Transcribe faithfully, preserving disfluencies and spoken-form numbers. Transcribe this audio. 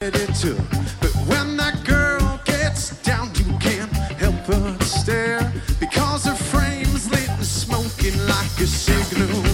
too. But when that girl gets down, you can't help but stare, because her frame's lit and smoking like a signal.